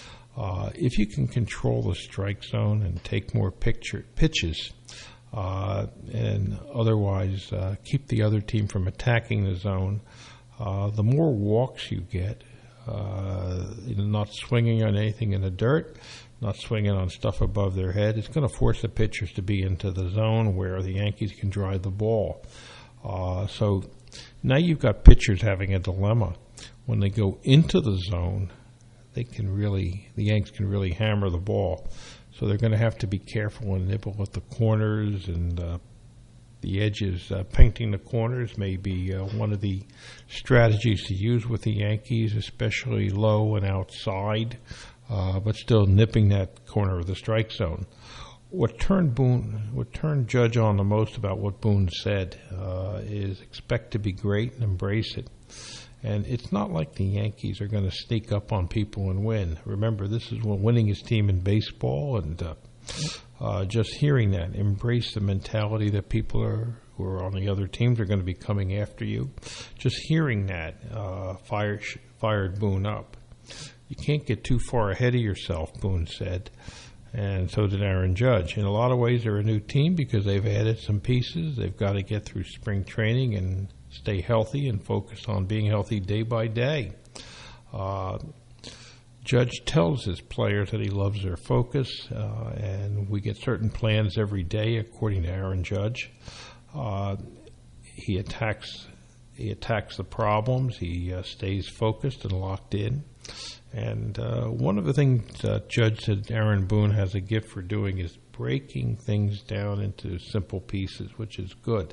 If you can control the strike zone and take more pitches, and otherwise keep the other team from attacking the zone, the more walks you get, not swinging on anything in the dirt, not swinging on stuff above their head, it's going to force the pitchers to be into the zone where the Yankees can drive the ball. So now you've got pitchers having a dilemma. When they go into the zone, the Yanks can really hammer the ball. So they're going to have to be careful and nibble at the corners and the edges. Painting the corners may be one of the strategies to use with the Yankees, especially low and outside. but still nipping that corner of the strike zone. What turned Judge on the most about what Boone said is expect to be great and embrace it. And it's not like the Yankees are going to sneak up on people and win. Remember, this is the winningest team in baseball, and just hearing that, embrace the mentality that people who are on the other teams are going to be coming after you. Just hearing that fired Boone up. You can't get too far ahead of yourself, Boone said. And so did Aaron Judge. In a lot of ways, they're a new team because they've added some pieces. They've got to get through spring training and stay healthy and focus on being healthy day by day. Judge tells his players that he loves their focus, and we get certain plans every day, according to Aaron Judge. He attacks the problems. He stays focused and locked in. And one of the things Judge said Aaron Boone has a gift for doing is breaking things down into simple pieces, which is good.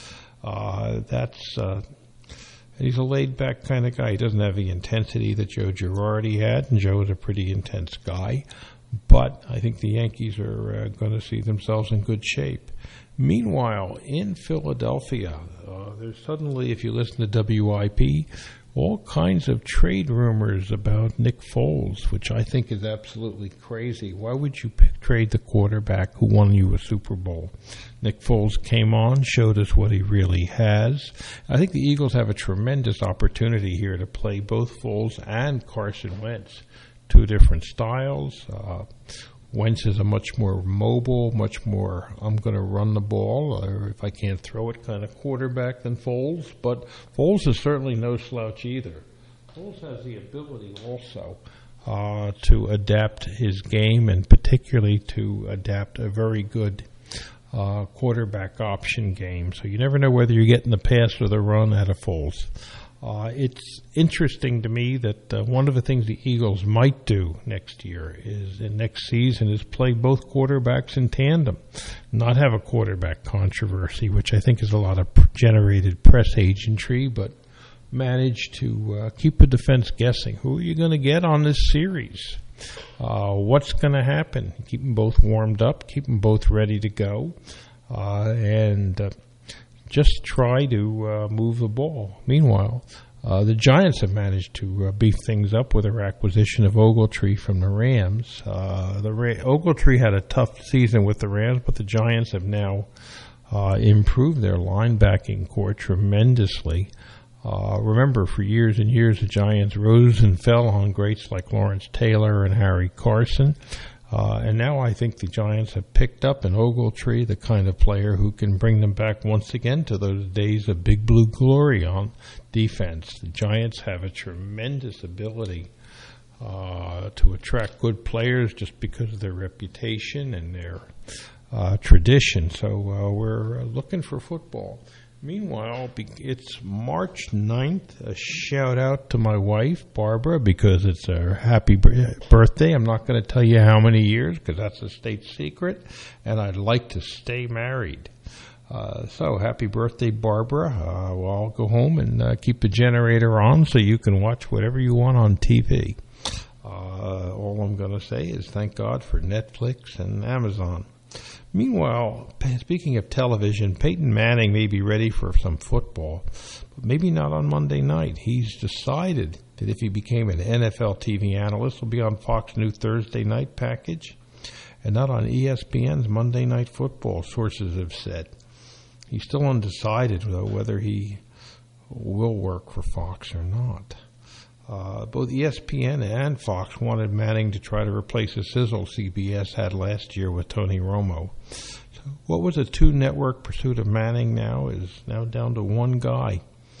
He's a laid-back kind of guy. He doesn't have the intensity that Joe Girardi had, and Joe is a pretty intense guy. But I think the Yankees are going to see themselves in good shape. Meanwhile, in Philadelphia, there's suddenly, if you listen to WIP, all kinds of trade rumors about Nick Foles, which I think is absolutely crazy. Why would you trade the quarterback who won you a Super Bowl? Nick Foles came on, showed us what he really has. I think the Eagles have a tremendous opportunity here to play both Foles and Carson Wentz. Two different styles. Wentz is a much more mobile, much more I'm going to run the ball, or if I can't throw it, kind of quarterback than Foles. But Foles is certainly no slouch either. Foles has the ability also to adapt his game, and particularly to adapt a very good quarterback option game. So you never know whether you're getting the pass or the run out of Foles. It's interesting to me that one of the things the Eagles might do next season is play both quarterbacks in tandem, not have a quarterback controversy, which I think is a lot of generated press agentry, but manage to keep the defense guessing. Who are you going to get on this series? What's going to happen? Keep them both warmed up, keep them both ready to go, and just try to move the ball. Meanwhile, the Giants have managed to beef things up with their acquisition of Ogletree from the Rams. Ogletree had a tough season with the Rams, but the Giants have now improved their linebacking core tremendously. Remember, for years and years, the Giants rose and fell on greats like Lawrence Taylor and Harry Carson. And now I think the Giants have picked up an Ogletree, the kind of player who can bring them back once again to those days of Big Blue glory on defense. The Giants have a tremendous ability to attract good players just because of their reputation and their tradition. So we're looking for football. Meanwhile, it's March 9th. A shout-out to my wife, Barbara, because it's her happy birthday. I'm not going to tell you how many years because that's a state secret, and I'd like to stay married. So happy birthday, Barbara. Well, I'll go home and keep the generator on so you can watch whatever you want on TV. All I'm going to say is thank God for Netflix and Amazon. Meanwhile, speaking of television, Peyton Manning may be ready for some football, but maybe not on Monday night. He's decided that if he became an NFL TV analyst, he'll be on Fox News Thursday night package and not on ESPN's Monday Night Football, sources have said. He's still undecided, though, whether he will work for Fox or not. Both ESPN and Fox wanted Manning to try to replace the sizzle CBS had last year with Tony Romo. So what was a two-network pursuit of Manning now is now down to one guy.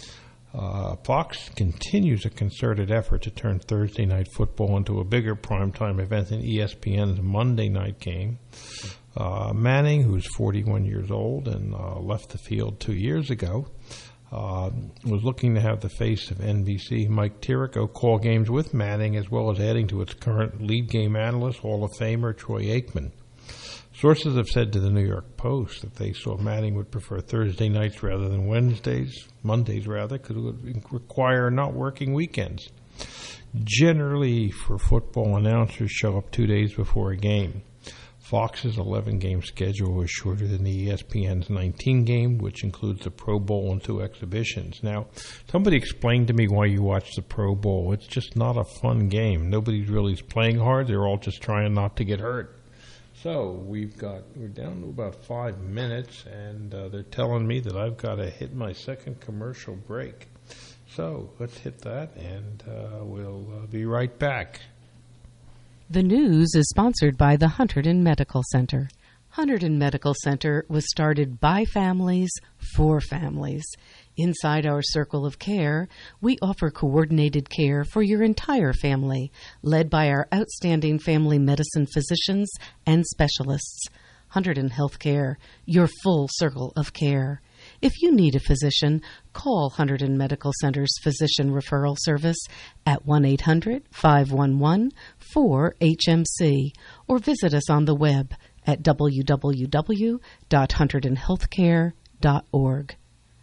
Fox continues a concerted effort to turn Thursday Night Football into a bigger primetime event than ESPN's Monday night game. Manning, who's 41 years old and left the field 2 years ago, was looking to have the face of NBC, Mike Tirico, call games with Manning, as well as adding to its current lead game analyst, Hall of Famer Troy Aikman. Sources have said to the New York Post that they saw Manning would prefer Thursday nights rather than Mondays rather, because it would require not working weekends. Generally, for football, announcers show up 2 days before a game. Fox's 11-game schedule is shorter than the ESPN's 19-game, which includes the Pro Bowl and 2 exhibitions. Now, somebody explained to me why you watch the Pro Bowl. It's just not a fun game. Nobody really is playing hard. They're all just trying not to get hurt. So we're down to about 5 minutes, and they're telling me that I've got to hit my second commercial break. So let's hit that, and we'll be right back. The news is sponsored by the Hunterdon Medical Center. Hunterdon Medical Center was started by families for families. Inside our circle of care, we offer coordinated care for your entire family, led by our outstanding family medicine physicians and specialists. Hunterdon Healthcare, your full circle of care. If you need a physician, call Hunterdon Medical Center's Physician Referral Service at 1-800-511-4HMC or visit us on the web at www.hunterdonhealthcare.org.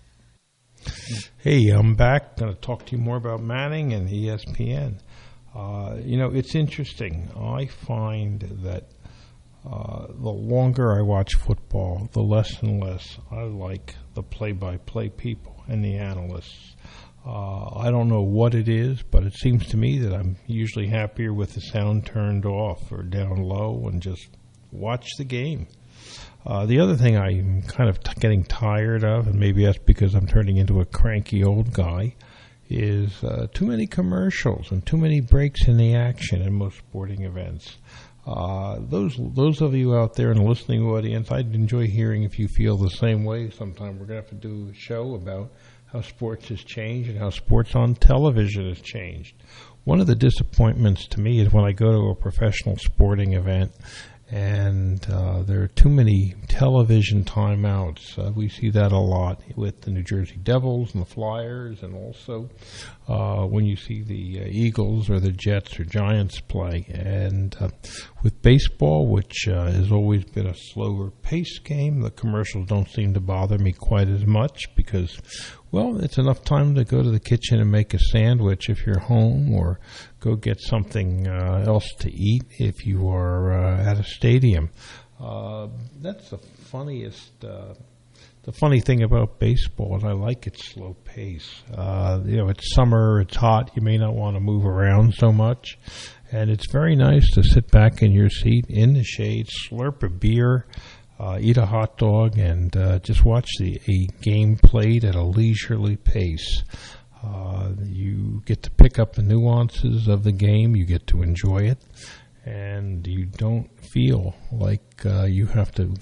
Hey, I'm back. Going to talk to you more about Manning and ESPN. It's interesting. I find that the longer I watch football, the less and less I like the play-by-play people and the analysts. I don't know what it is, but it seems to me that I'm usually happier with the sound turned off or down low and just watch the game. The other thing I'm kind of getting tired of, and maybe that's because I'm turning into a cranky old guy, is too many commercials and too many breaks in the action in most sporting events. Those of you out there in the listening audience, I'd enjoy hearing if you feel the same way. Sometime we're going to have to do a show about how sports has changed and how sports on television has changed. One of the disappointments to me is when I go to a professional sporting event and there are too many television timeouts. We see that a lot with the New Jersey Devils and the Flyers, and also when you see the Eagles or the Jets or Giants play. And with baseball, which has always been a slower paced game, the commercials don't seem to bother me quite as much because, well, it's enough time to go to the kitchen and make a sandwich if you're home, or go get something else to eat if you are at a stadium. That's the funniest. The funny thing about baseball is I like its slow pace. It's summer, it's hot, you may not want to move around so much, and it's very nice to sit back in your seat in the shade, slurp a beer, eat a hot dog, and just watch a game played at a leisurely pace. You get to pick up the nuances of the game, you get to enjoy it, and you don't feel like you have to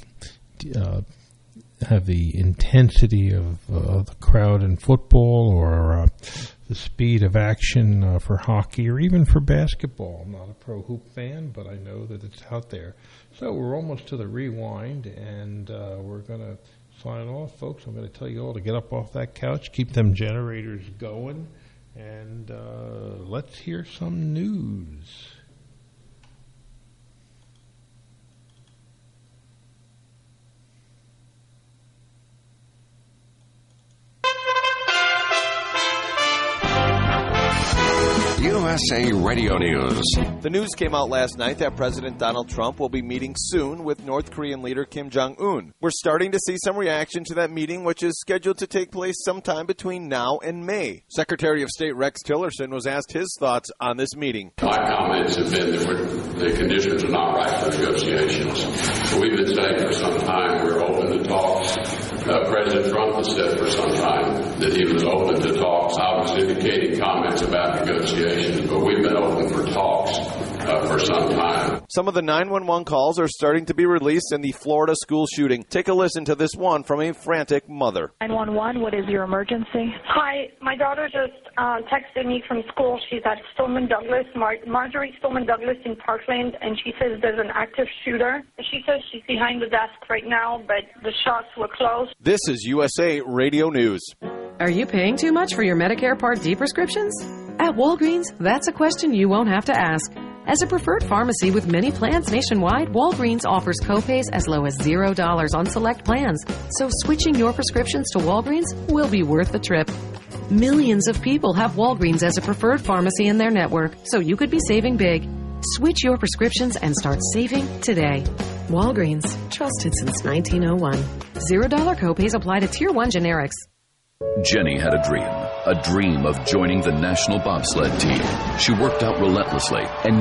have the intensity of the crowd in football or the speed of action for hockey or even for basketball. I'm not a pro hoop fan, but I know that it's out there. So we're almost to the rewind, and we're going to sign off, folks. I'm going to tell you all to get up off that couch, keep them generators going, and let's hear some news. USA Radio News. The news came out last night that President Donald Trump will be meeting soon with North Korean leader Kim Jong-un. We're starting to see some reaction to that meeting, which is scheduled to take place sometime between now and May. Secretary of State Rex Tillerson was asked his thoughts on this meeting. My comments have been that the conditions are not right for negotiations. We've been saying for some time we're open to talks. President Trump has said for some time that he was open to talks. I was indicating comments about negotiations, but we've been open for talks for some time. Some of the 911 calls are starting to be released in the Florida school shooting. Take a listen to this one from a frantic mother. 911, what is your emergency? Hi, my daughter just texted me from school. She's at Stoneman Douglas, Marjorie Stoneman Douglas in Parkland, and she says there's an active shooter. She says she's behind the desk right now, but the shots were close. This is USA Radio News. Are you paying too much for your Medicare Part D prescriptions? At Walgreens, that's a question you won't have to ask. As a preferred pharmacy with many plans nationwide, Walgreens offers copays as low as $0 on select plans. So switching your prescriptions to Walgreens will be worth the trip. Millions of people have Walgreens as a preferred pharmacy in their network, so you could be saving big. Switch your prescriptions and start saving today. Walgreens, trusted since 1901. $0 copays apply to Tier 1 generics. Jenny had a dream of joining the national bobsled team. She worked out relentlessly and